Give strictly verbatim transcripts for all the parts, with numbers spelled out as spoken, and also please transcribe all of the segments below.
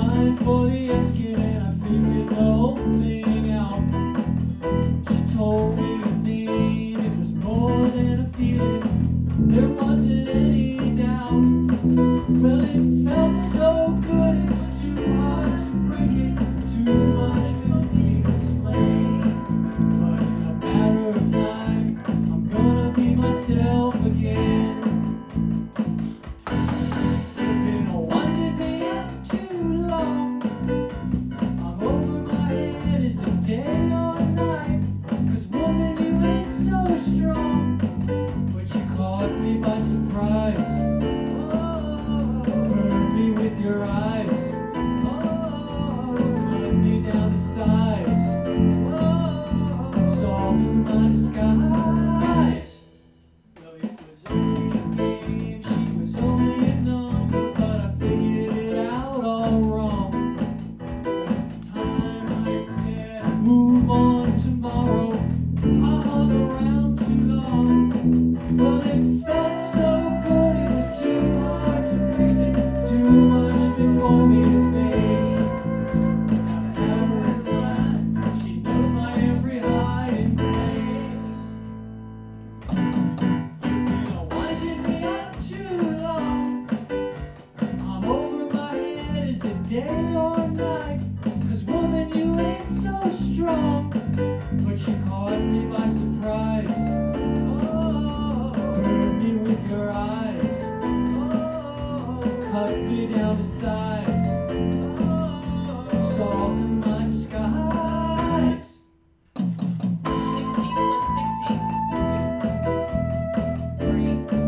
mind for the asking, and I figured the whole thing out. She told me her name, it was more than a feeling, there wasn't any doubt. Well, it felt so good, it was too hard to break it, too much for me to explain. But in a matter of time, I'm gonna be myself again. You've been winding me up too long. I'm over my head, is it day or night? 'Cause woman, you ain't so strong, but you caught me by surprise. Burn me with your eyes. Cut me down to size. It's all through my disguise. Well, it was only a game, she was only a number, but I figured it out all wrong. At the time I said I'd move on tomorrow, I hung around too long. Well, it felt so good, it was too hard to face it, too much before me to face. Now to have her time, she knows my every hiding place. You've been winding me up too long. I'm over my head, is it day or night? 'Cause woman, you ain't so strong, but you caught me by surprise. Burn me with your eyes. Cut me down to size. It's all through my disguise. sixteen plus sixteen. Two, three, four,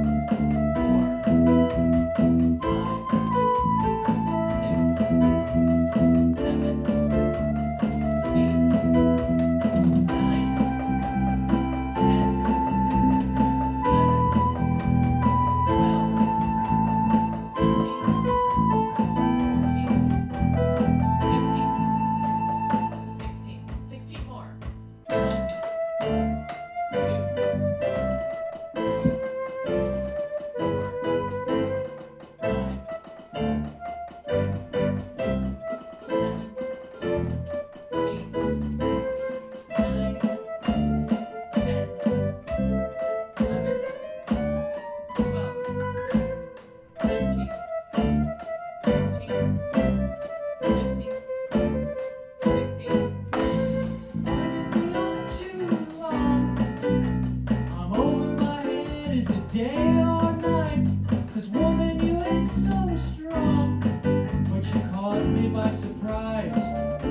five, six, seven, eight, nine, ten, eleven, twelve, thirteen, fourteen, fifteen, sixteen. sixteen more. One, two, three, four, five, six, seven, eight, nine, ten, eleven, twelve, thirteen, fourteen, fifteen, sixteen. Winding me up too long. I'm over my head, is it day or night? 'Cause woman, you ain't so strong, but you caught me by surprise.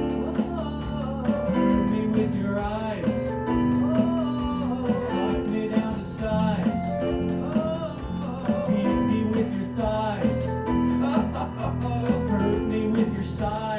Burn me with your eyes. Cut me down to size. Beat me with your thighs. Hurt me with your size.